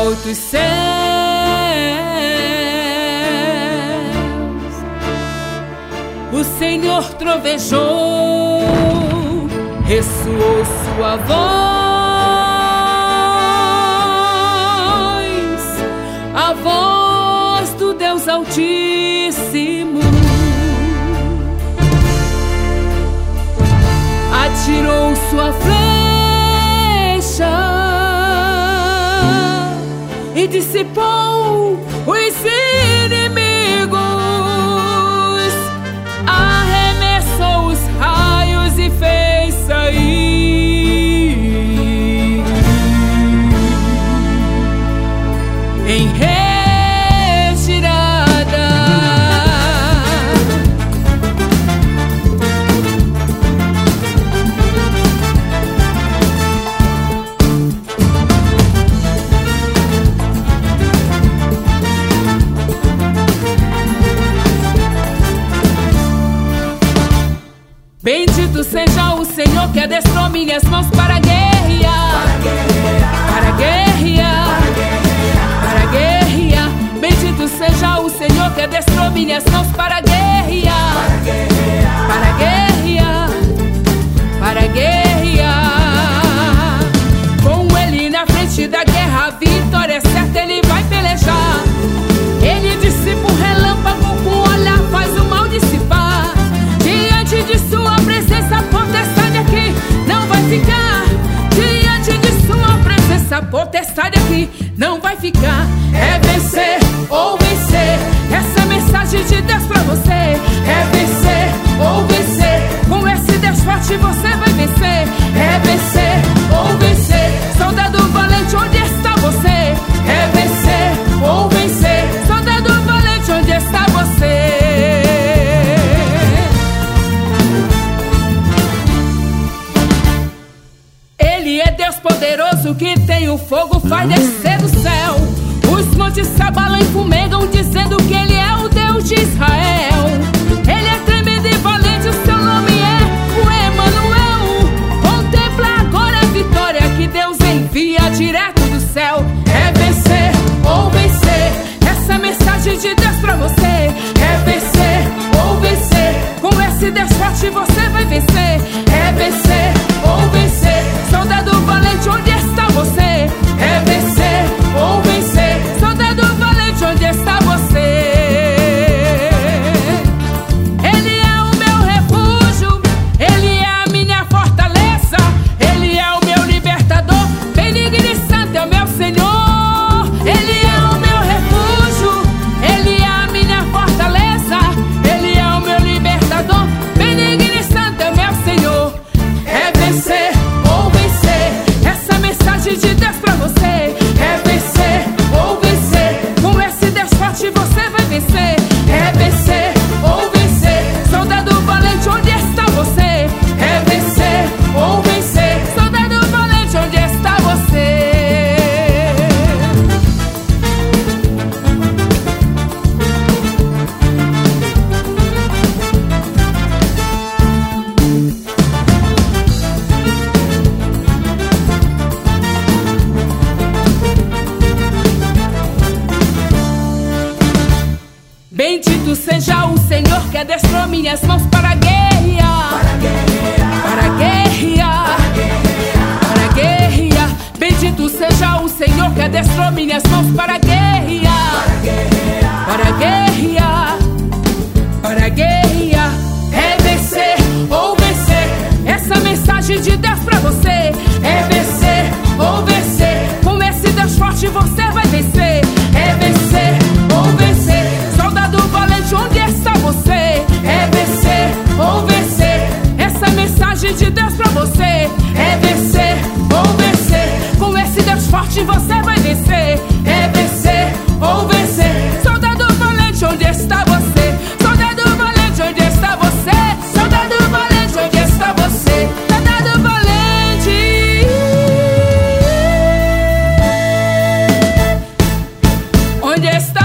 altos céus, o Senhor trovejou, ressoou sua voz, a voz do Deus Altíssimo. Atirou sua flecha e dissipou os inimigos, arremessou os raios e fez sair em retirada. Bendito seja o Senhor que adestrou minhas mãos para guerrear, para guerrear, para guerrear. Bendito seja o Senhor que adestrou minhas mãos para guerrear, para guerrear, para guerrear. Com Ele na frente da guerra, a vitória é certa, Ele vai pelejar. Ele dissipa o relâmpago, com o olhar faz o mal dissipar. Diante de sua presença, a potestade aqui não vai ficar. Diante de sua presença, a potestade aqui não vai ficar. É vencer ou vencer, essa é a mensagem de Deus pra você. É vencer ou vencer, com esse Deus forte você vai vencer. É vencer ou vencer, soldado valente, onde está você? É vencer ou vencer, soldado valente, onde está você? Ele é Deus poderoso que tem o fogo, faz descer do céu. Os montes se abalam e fumegam, dizendo que Ele é o Deus de Israel. Ele é tremendo e valente, o seu nome é o Emanuel. Contempla agora a vitória que Deus envia direto do céu. É vencer ou vencer, essa é a mensagem de Deus pra você. É vencer ou vencer, com esse Deus forte você vai vencer. É vencer ou vencer, soldado valente, onde está você? É vencer ou vencer, soldado valente, onde está você? Ele é o meu refúgio, Ele é a minha fortaleza, Ele é o meu libertador, benigno e santo é o meu Senhor. Ele é o meu refúgio, Ele é a minha fortaleza, Ele é o meu libertador, benigno e santo é o meu Senhor. É vencer ou vencer, essa é a mensagem de Deus pra você. É vencer ou vencer, com esse Deus forte você vai vencer. É vencer ou vencer, soldado valente, onde está você? É vencer ou vencer, soldado valente, onde está você? Bendito seja o Senhor que adestrou minhas mãos para guerrear, para guerrear, para guerrear. Bendito seja o Senhor que adestrou minhas mãos para guerrear, para guerrear, para guerrear. É vencer ou vencer, essa é a mensagem de Deus pra você. É vencer ou vencer, com esse Deus forte você vai vencer. É vencer ou vencer, soldado valente, onde está você? É vencer ou vencer, essa é a mensagem de Deus pra você. É vencer ou vencer, com esse Deus forte você vai vencer. É vencer ou vencer, soldado valente, onde está você? Soldado valente, onde está você? Soldado valente, onde está você? Soldado valente, onde está